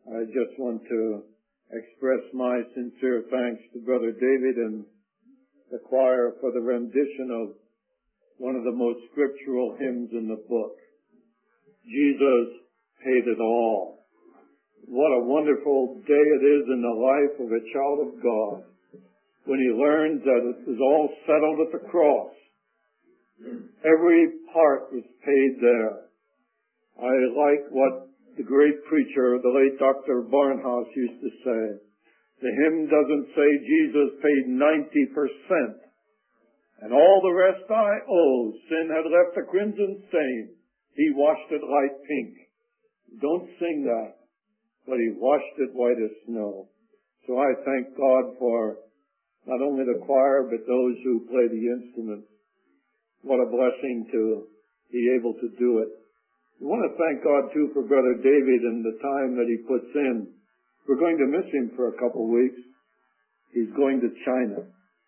I just want to express my sincere thanks to Brother David and the choir for the rendition of one of the most scriptural hymns in the book. Jesus paid it all. What a wonderful day it is in the life of a child of God when he learns that it is all settled at the cross. Every part was paid there. I like what the great preacher, the late Dr. Barnhouse, used to say. The hymn doesn't say Jesus paid 90%, and all the rest I owe. Sin had left a crimson stain. He washed it light pink. Don't sing that, but he washed it white as snow. So I thank God for not only the choir, but those who play the instruments. What a blessing to be able to do it. We want to thank God, too, for Brother David and the time that he puts in. We're going to miss him for a couple of weeks. He's going to China.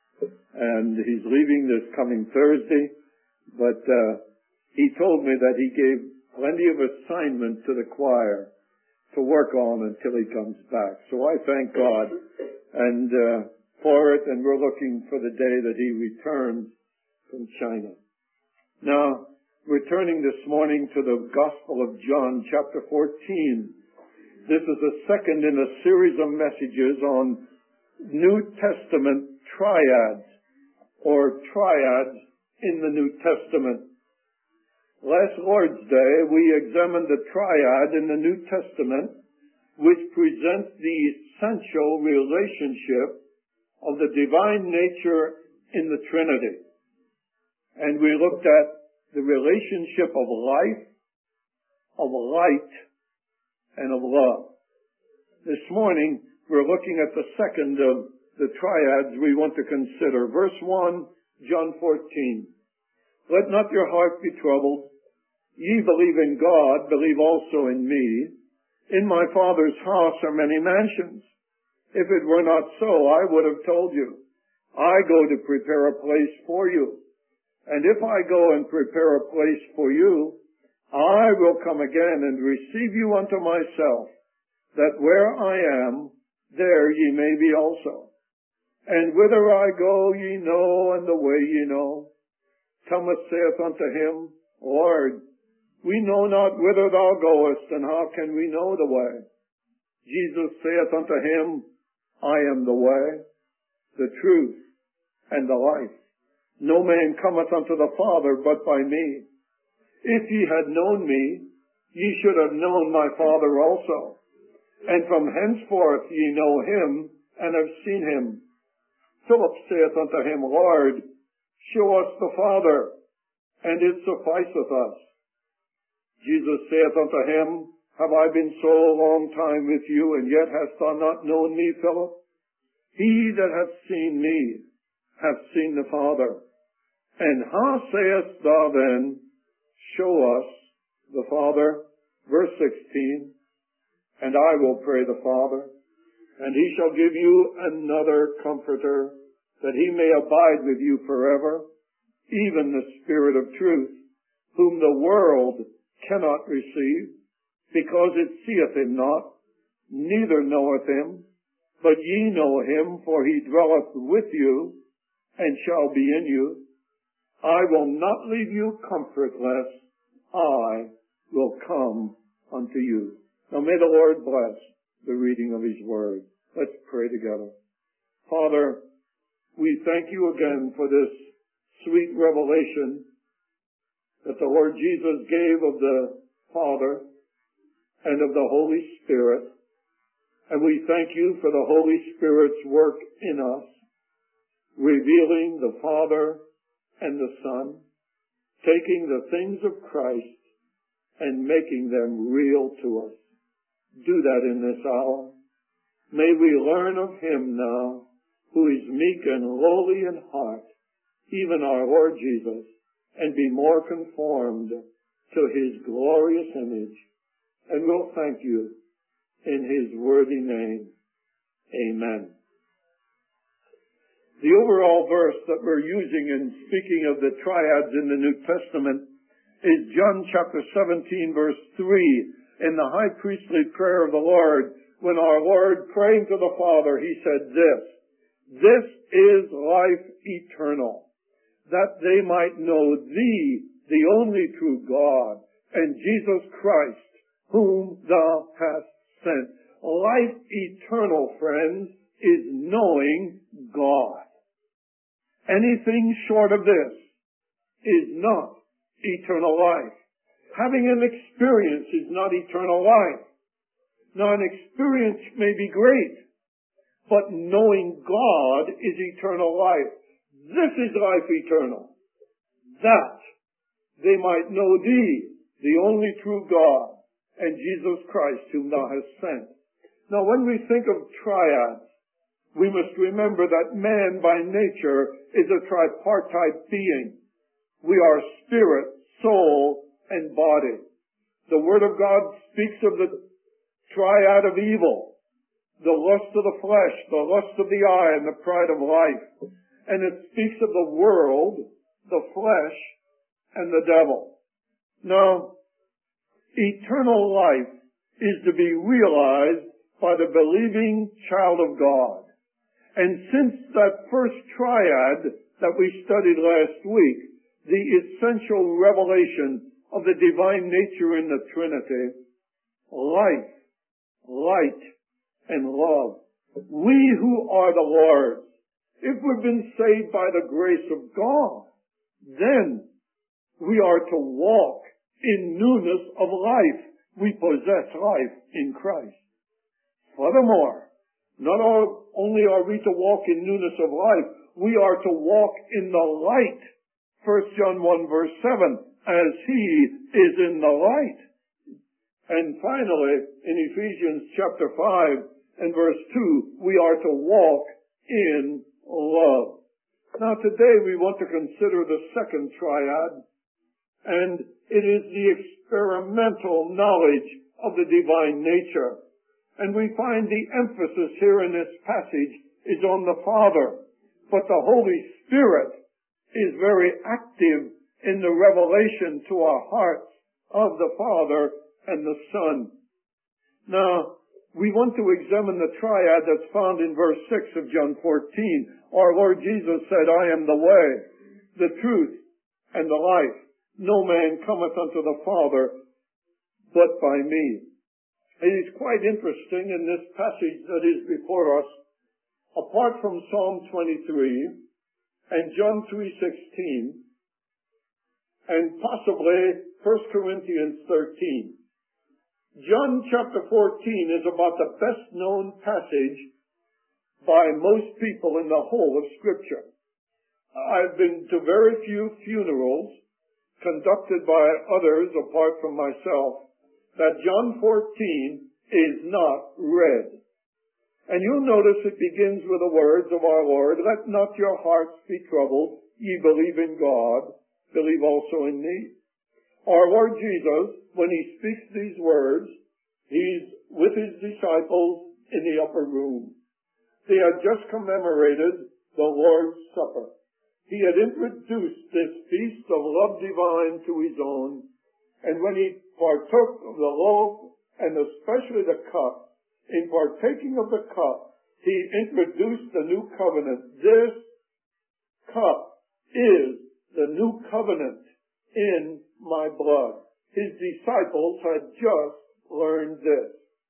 And he's leaving this coming Thursday. But he told me that he gave plenty of assignment to the choir to work on until he comes back. So I thank God and for it, and we're looking for the day that he returns from China. Now, we're turning this morning to the Gospel of John, chapter 14. This is the second in a series of messages on New Testament triads, or triads in the New Testament. Last Lord's Day, we examined the triad in the New Testament, which presents the essential relationship of the divine nature in the Trinity. And we looked at the relationship of life, of light, and of love. This morning, we're looking at the second of the triads we want to consider. Verse 1, John 14. Let not your heart be troubled. Ye believe in God, believe also in me. In my Father's house are many mansions. If it were not so, I would have told you. I go to prepare a place for you. And if I go and prepare a place for you, I will come again and receive you unto myself, that where I am, there ye may be also. And whither I go ye know, and the way ye know. Thomas saith unto him, Lord, we know not whither thou goest, and how can we know the way? Jesus saith unto him, I am the way, the truth, and the life. No man cometh unto the Father but by me. If ye had known me, ye should have known my Father also. And from henceforth ye know him, and have seen him. Philip saith unto him, Lord, show us the Father, and it sufficeth us. Jesus saith unto him, Have I been so long time with you, and yet hast thou not known me, Philip? He that hath seen me hath seen the Father. And how sayest thou then, Show us the Father? Verse 16, And I will pray the Father, and he shall give you another Comforter, that he may abide with you forever, even the Spirit of truth, whom the world cannot receive, because it seeth him not, neither knoweth him, but ye know him, for he dwelleth with you, and shall be in you. I will not leave you comfortless. I will come unto you. Now may the Lord bless the reading of his word. Let's pray together. Father, we thank you again for this sweet revelation that the Lord Jesus gave of the Father and of the Holy Spirit. And we thank you for the Holy Spirit's work in us, revealing the Father and the Son, taking the things of Christ and making them real to us. Do that in this hour. May we learn of him now, who is meek and lowly in heart, even our Lord Jesus, and be more conformed to his glorious image. And we'll thank you in his worthy name. Amen. The overall verse that we're using in speaking of the triads in the New Testament is John chapter 17, verse 3, in the high priestly prayer of the Lord, when our Lord, praying to the Father, he said this is life eternal, that they might know thee, the only true God, and Jesus Christ, whom thou hast sent. Life eternal, friends, is knowing God. Anything short of this is not eternal life. Having an experience is not eternal life. Now, an experience may be great, but knowing God is eternal life. This is life eternal, that they might know thee, the only true God, and Jesus Christ, whom thou hast sent. Now, when we think of triads, we must remember that man by nature is a tripartite being. We are spirit, soul, and body. The Word of God speaks of the triad of evil, the lust of the flesh, the lust of the eye, and the pride of life. And it speaks of the world, the flesh, and the devil. Now, eternal life is to be realized by the believing child of God. And since that first triad that we studied last week, the essential revelation of the divine nature in the Trinity, life, light, and love. We who are the Lord's, if we've been saved by the grace of God, then we are to walk in newness of life. We possess life in Christ. Furthermore, not only are we to walk in newness of life, we are to walk in the light. 1 John 1 verse 7, as he is in the light. And finally, in Ephesians chapter 5 and verse 2, we are to walk in love. Now today we want to consider the second triad, and it is the experimental knowledge of the divine nature. And we find the emphasis here in this passage is on the Father, but the Holy Spirit is very active in the revelation to our hearts of the Father and the Son. Now, we want to examine the triad that's found in verse 6 of John 14. Our Lord Jesus said, I am the way, the truth, and the life. No man cometh unto the Father but by me. It is quite interesting in this passage that is before us, apart from Psalm 23 and John 3:16, and possibly 1 Corinthians 13. John chapter 14 is about the best known passage by most people in the whole of Scripture. I've been to very few funerals conducted by others apart from myself that John 14 is not read. And you'll notice it begins with the words of our Lord, let not your hearts be troubled, ye believe in God, believe also in me. Our Lord Jesus, when he speaks these words, he's with his disciples in the upper room. They had just commemorated the Lord's Supper. He had introduced this feast of love divine to his own, and when he partook of the loaf and especially the cup, in partaking of the cup, he introduced the new covenant. This cup is the new covenant in my blood. His disciples had just learned this.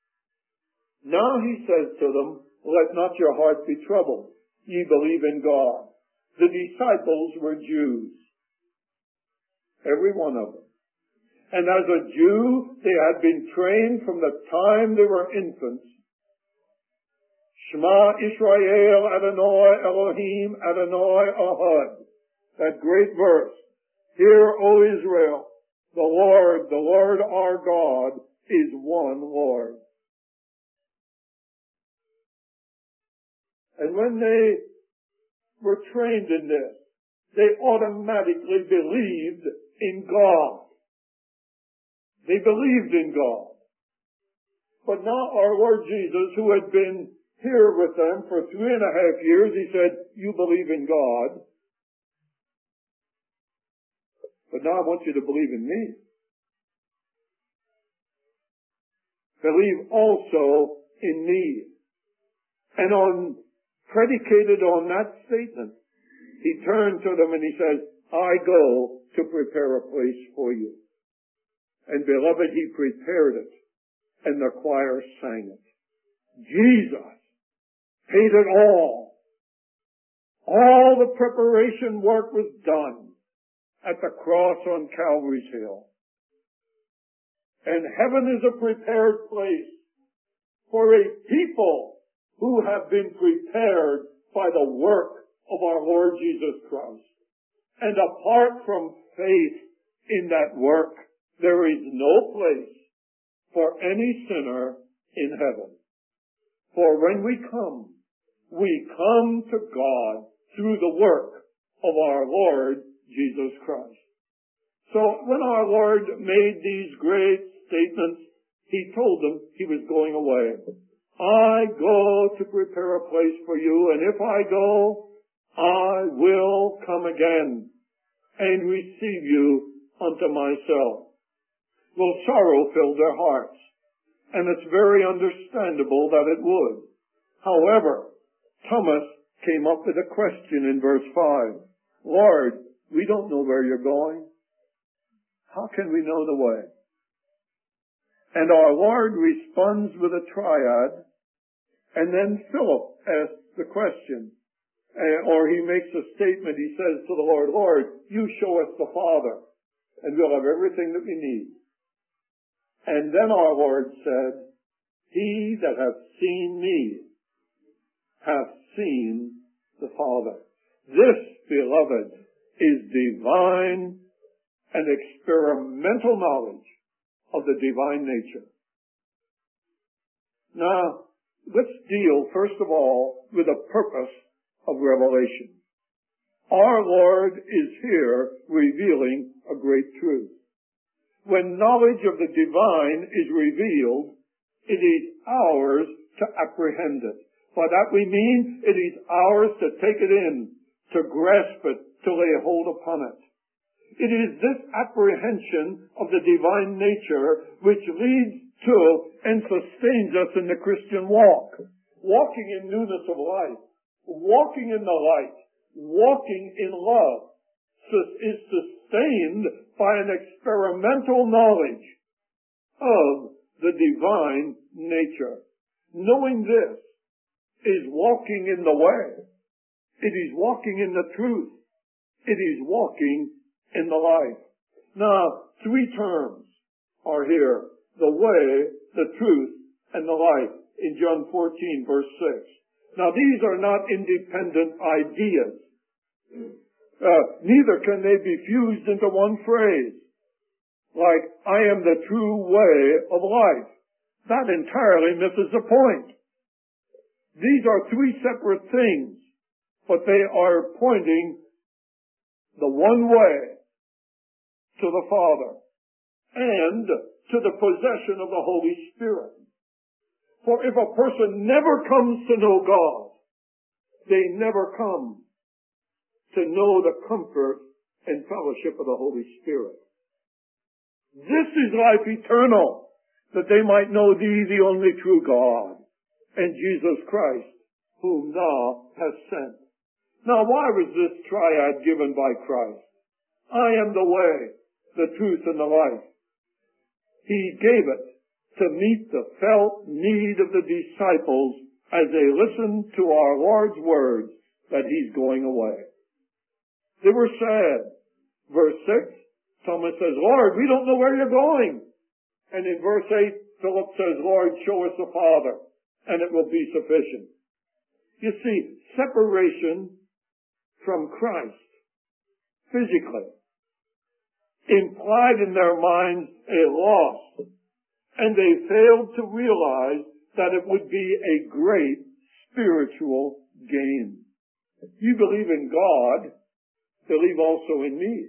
Now he says to them, let not your heart be troubled. Ye believe in God. The disciples were Jews. Every one of them. And as a Jew, they had been trained from the time they were infants. Shema Israel Adonai Elohim Adonai Ahad. That great verse. Hear, O Israel, the Lord our God is one Lord. And when they were trained in this, they automatically believed in God. They believed in God. But now our Lord Jesus, who had been here with them for 3.5 years, he said, you believe in God. But now I want you to believe in me. Believe also in me. And predicated on that statement, he turned to them and he says, I go to prepare a place for you. And beloved, he prepared it, and the choir sang it. Jesus paid it all. All the preparation work was done at the cross on Calvary's Hill. And heaven is a prepared place for a people who have been prepared by the work of our Lord Jesus Christ. And apart from faith in that work, there is no place for any sinner in heaven. For when we come to God through the work of our Lord Jesus Christ. So when our Lord made these great statements, he told them he was going away. I go to prepare a place for you, and if I go, I will come again and receive you unto myself. Well, sorrow filled their hearts, and it's very understandable that it would. However, Thomas came up with a question in verse 5. Lord, we don't know where you're going. How can we know the way? And our Lord responds with a triad, and then Philip asks the question, or he makes a statement. He says to the Lord, Lord, you show us the Father, and we'll have everything that we need. And then our Lord said, he that hath seen me hath seen the Father. This, beloved, is divine and experimental knowledge of the divine nature. Now, let's deal, first of all, with the purpose of revelation. Our Lord is here revealing a great truth. When knowledge of the divine is revealed, it is ours to apprehend it. By that we mean it is ours to take it in, to grasp it, to lay hold upon it. It is this apprehension of the divine nature which leads to and sustains us in the Christian walk. Walking in newness of life, walking in the light, walking in love is sustained by an experimental knowledge of the divine nature. Knowing this is walking in the way. It is walking in the truth. It is walking in the life. Now, three terms are here: the way, the truth, and the life, in John 14, verse 6. Now, these are not independent ideas. Neither can they be fused into one phrase, like, I am the true way of life. That entirely misses the point. These are three separate things, but they are pointing the one way to the Father and to the possession of the Holy Spirit. For if a person never comes to know God, they never come to know the comfort and fellowship of the Holy Spirit. This is life eternal, that they might know thee, the only true God, and Jesus Christ, whom thou hast sent. Now, why was this triad given by Christ? I am the way, the truth, and the life. He gave it to meet the felt need of the disciples as they listened to our Lord's words that he's going away. They were sad. Verse 6, Thomas says, Lord, we don't know where you're going. And in verse 8, Philip says, Lord, show us the Father, and it will be sufficient. You see, separation from Christ, physically, implied in their minds a loss, and they failed to realize that it would be a great spiritual gain. You believe in God, believe also in me.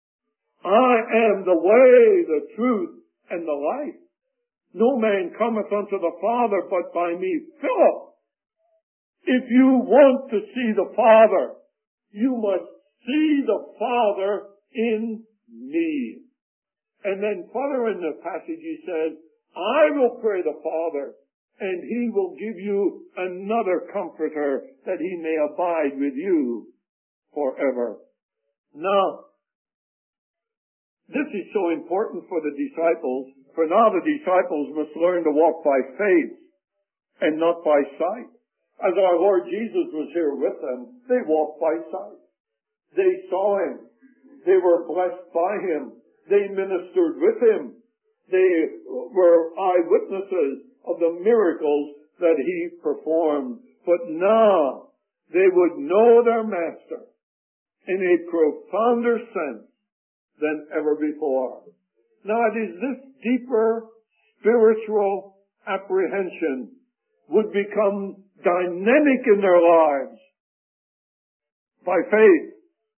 I am the way, the truth, and the life. No man cometh unto the Father but by me. Philip, if you want to see the Father, you must see the Father in me. And then further in the passage he says, I will pray the Father, and he will give you another comforter, that he may abide with you forever. Now, this is so important for the disciples, for now the disciples must learn to walk by faith and not by sight. As our Lord Jesus was here with them, they walked by sight. They saw him. They were blessed by him. They ministered with him. They were eyewitnesses of the miracles that he performed. But now they would know their Master in a profounder sense than ever before. Now it is this deeper spiritual apprehension would become dynamic in their lives by faith.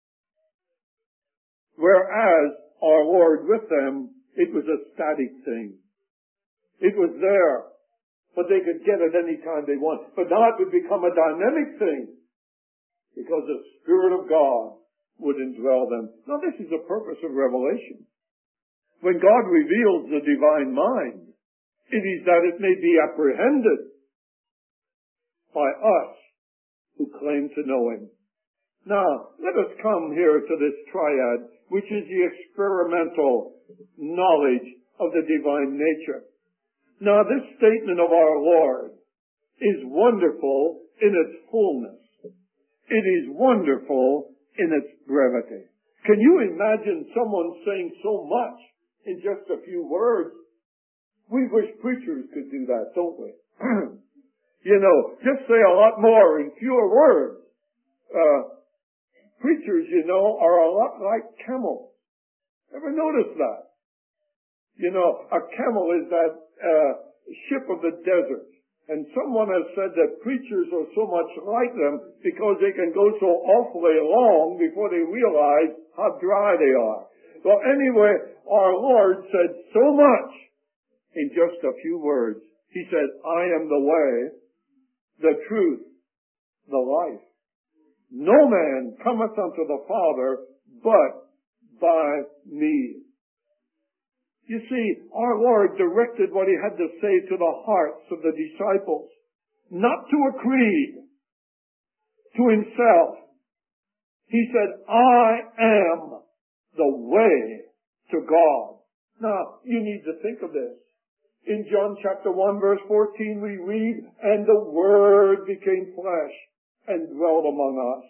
Whereas our Lord with them, it was a static thing. It was there, but they could get it any time they want. But now it would become a dynamic thing because the Spirit of God would indwell them. Now this is the purpose of revelation. When God reveals the divine mind, it is that it may be apprehended by us who claim to know him. Now, let us come here to this triad, which is the experimental knowledge of the divine nature. Now, this statement of our Lord is wonderful in its fullness. It is wonderful in its brevity. Can you imagine someone saying so much in just a few words? We wish preachers could do that, don't we? Just say a lot more in fewer words. Preachers, are a lot like camels. Ever notice that? A camel is that ship of the desert. And someone has said that preachers are so much like them because they can go so awfully long before they realize how dry they are. Well, anyway, our Lord said so much in just a few words. He said, I am the way, the truth, the life. No man cometh unto the Father but by me. You see, our Lord directed what he had to say to the hearts of the disciples, not to a creed, to himself. He said, I am the way to God. Now, you need to think of this. In John chapter 1 verse 14 we read, and the Word became flesh and dwelt among us.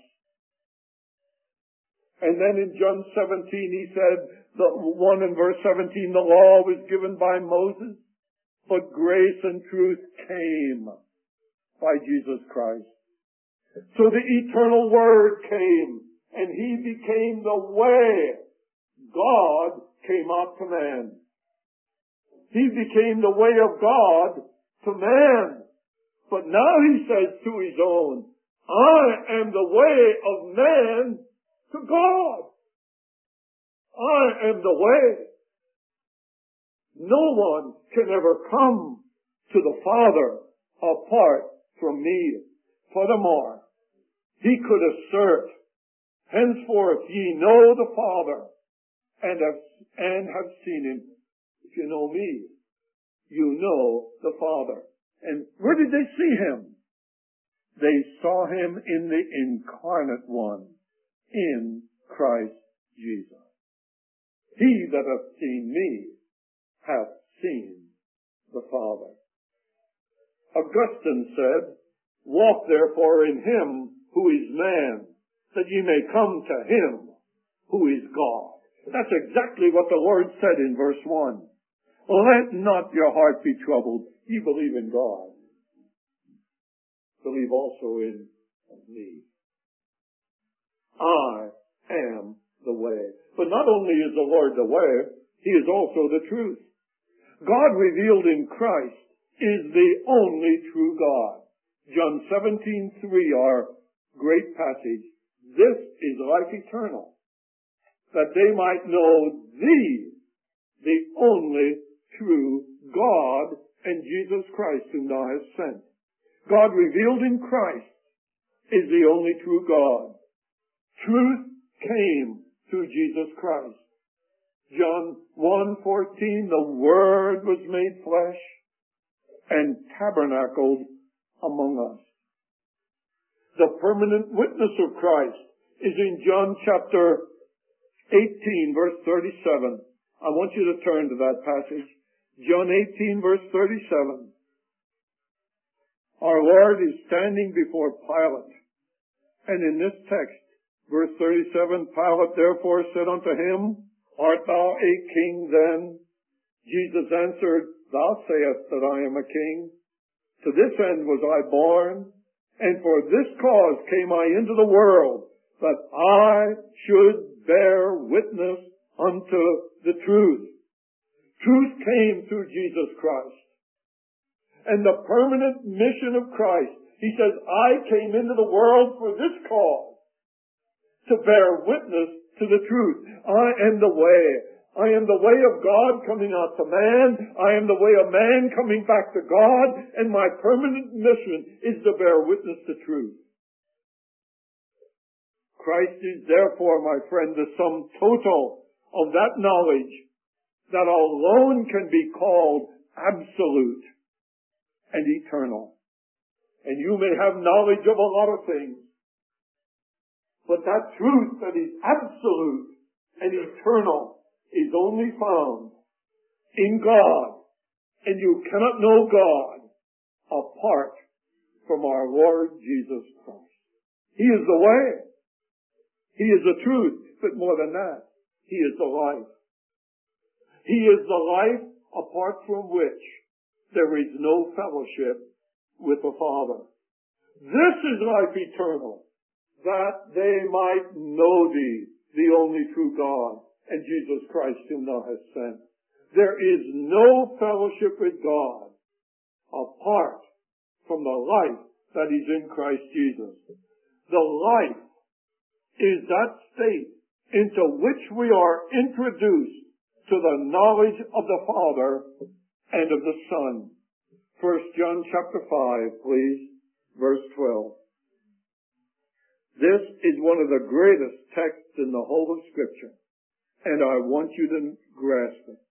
And then in John 17 he said, the one in verse 17, the law was given by Moses, but grace and truth came by Jesus Christ. So the eternal Word came, and he became the way. God came out to man. He became the way of God to man. But now he says to his own, I am the way of man to God. I am the way. No one can ever come to the Father apart from me. Furthermore, he could assert, henceforth ye know the Father and have seen him. If you know me, you know the Father. And where did they see him? They saw him in the incarnate one, in Christ Jesus. He that hath seen me hath seen the Father. Augustine said, walk therefore in him who is man, that ye may come to him who is God. That's exactly what the Lord said in verse 1. Let not your heart be troubled. Ye believe in God. Believe also in me. I am the way. But not only is the Lord the way, he is also the truth. God revealed in Christ is the only true God. John 17:3, our great passage. This is life eternal, that they might know thee, the only true God, and Jesus Christ whom thou hast sent. God revealed in Christ is the only true God. Truth came through Jesus Christ. John 1:14, the Word was made flesh and tabernacled among us. The permanent witness of Christ is in John chapter 18, verse 37. I want you to turn to that passage. John 18, verse 37. Our Lord is standing before Pilate. And in this text, verse 37, Pilate therefore said unto him, Art thou a king then? Jesus answered, Thou sayest that I am a king. To this end was I born, and for this cause came I into the world, that I should bear witness unto the truth. Truth came through Jesus Christ. And the permanent mission of Christ, he says, I came into the world for this cause, to bear witness to the truth. I am the way. I am the way of God coming out to man. I am the way of man coming back to God. And my permanent mission is to bear witness to truth. Christ is therefore, my friend, the sum total of that knowledge that alone can be called absolute and eternal. And you may have knowledge of a lot of things, but that truth that is absolute and eternal is only found in God. And you cannot know God apart from our Lord Jesus Christ. He is the way. He is the truth. But more than that, He is the life. He is the life apart from which there is no fellowship with the Father. This is life eternal, that they might know Thee, the only true God, and Jesus Christ whom Thou hast sent. There is no fellowship with God apart from the life that is in Christ Jesus. The life is that state into which we are introduced to the knowledge of the Father and of the Son. 1 John chapter 5, please, verse 12. This is one of the greatest texts in the whole of Scripture, and I want you to grasp it.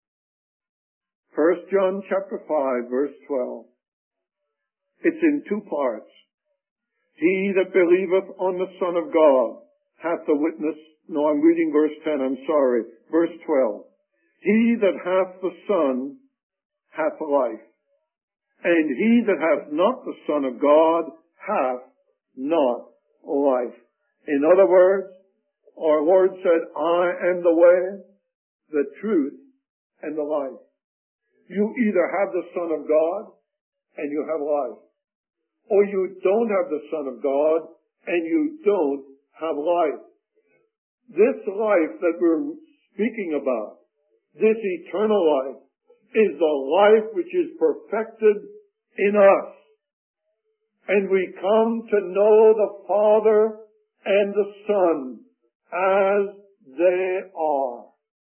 1 John chapter 5, verse 12. It's in two parts. He that believeth on the Son of God hath the witness. No, I'm reading verse 10, I'm sorry. Verse 12. He that hath the Son hath life. And he that hath not the Son of God hath not life. In other words, our Lord said, I am the way, the truth, and the life. You either have the Son of God and you have life, or you don't have the Son of God and you don't have life. This life that we're speaking about, this eternal life, is the life which is perfected in us. And we come to know the Father and the Son as they are.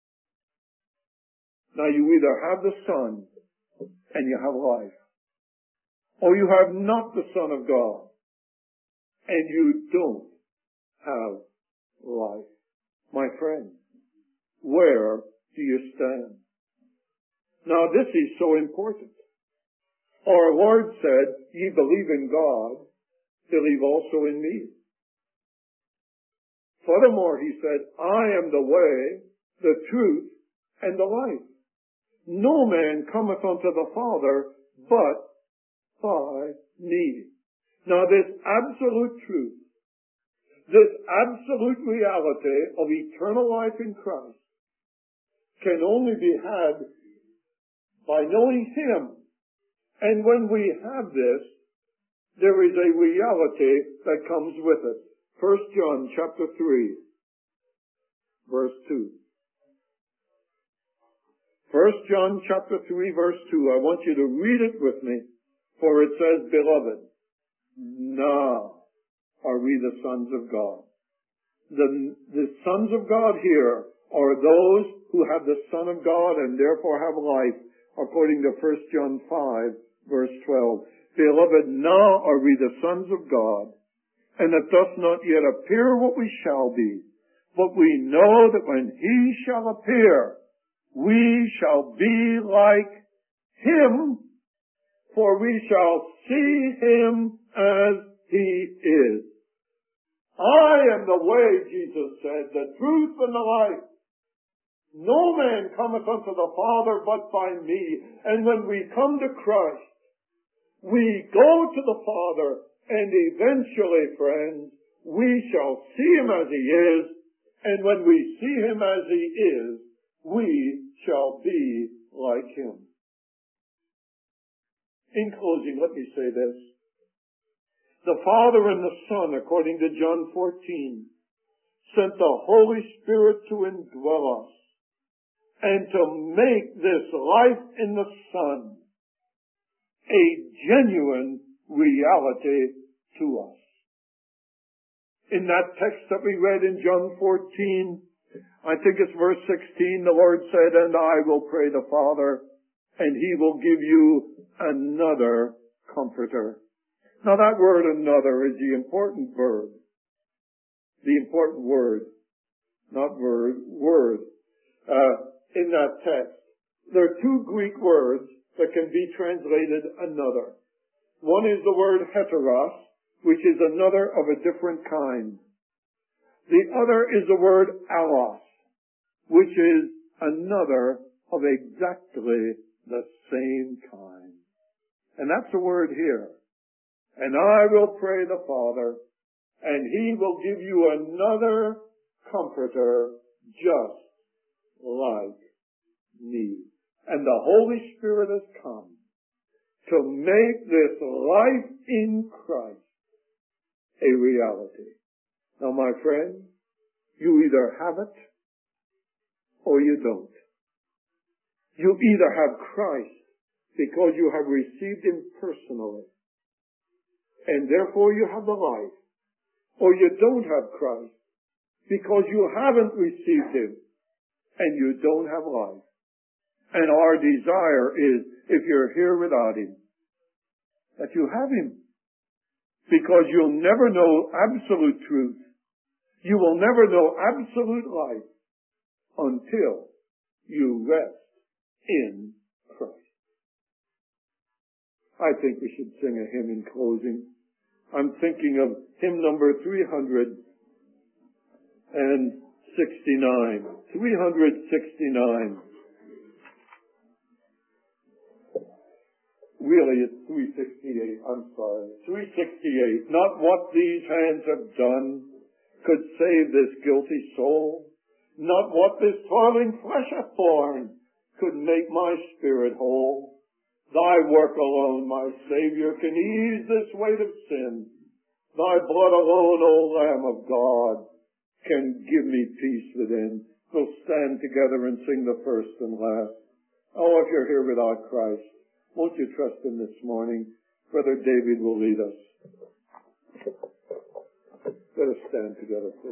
Now you either have the Son and you have life, or you have not the Son of God and you don't have life. My friend, where do you stand? Now this is so important. Our Lord said, ye believe in God, believe also in me. Furthermore, He said, I am the way, the truth, and the life. No man cometh unto the Father but by me. Now this absolute truth, this absolute reality of eternal life in Christ can only be had by knowing Him. And when we have this, there is a reality that comes with it. 1 John chapter 3, verse 2. 1 John chapter 3, verse 2. I want you to read it with me, for it says, Beloved, now are we the sons of God. The sons of God here are those who have the Son of God and therefore have life, according to 1 John 5, verse 12. Beloved, now are we the sons of God, and it doth not yet appear what we shall be. But we know that when He shall appear, we shall be like Him, for we shall see him as he is. I am the way, Jesus said, the truth and the life. No man cometh unto the Father but by me. And when we come to Christ, we go to the Father, and eventually, friends, we shall see him as he is, and when we see him as he is, we shall be like him. In closing, let me say this. The Father and the Son, according to John 14, sent the Holy Spirit to indwell us and to make this life in the Son a genuine reality to us. In that text that we read in John 14, I think it's verse 16, the Lord said, and I will pray the Father, and he will give you another comforter. Now that word another is the important verb. The important word. Not word, word. In that text. There are two Greek words that can be translated another. One is the word heteros, which is another of a different kind. The other is the word allos, which is another of exactly the same kind. And that's the word here. And I will pray the Father, and he will give you another comforter just like me. And the Holy Spirit has come to make this life in Christ a reality. Now, my friend, you either have it or you don't. You either have Christ because you have received him personally, and therefore you have the life, or you don't have Christ because you haven't received him and you don't have life. And our desire is, if you're here without him, that you have him. Because you'll never know absolute truth. You will never know absolute life until you rest in Christ. I think we should sing a hymn in closing. I'm thinking of hymn number 369. 369. Really, it's 368. I'm sorry. 368. Not what these hands have done could save this guilty soul. Not what this toiling flesh hath borne could make my spirit whole. Thy work alone, my Savior, can ease this weight of sin. Thy blood alone, O Lamb of God, can give me peace within. We'll stand together and sing the first and last. Oh, if you're here without Christ, won't you trust him this morning? Brother David will lead us. Let us stand together, please.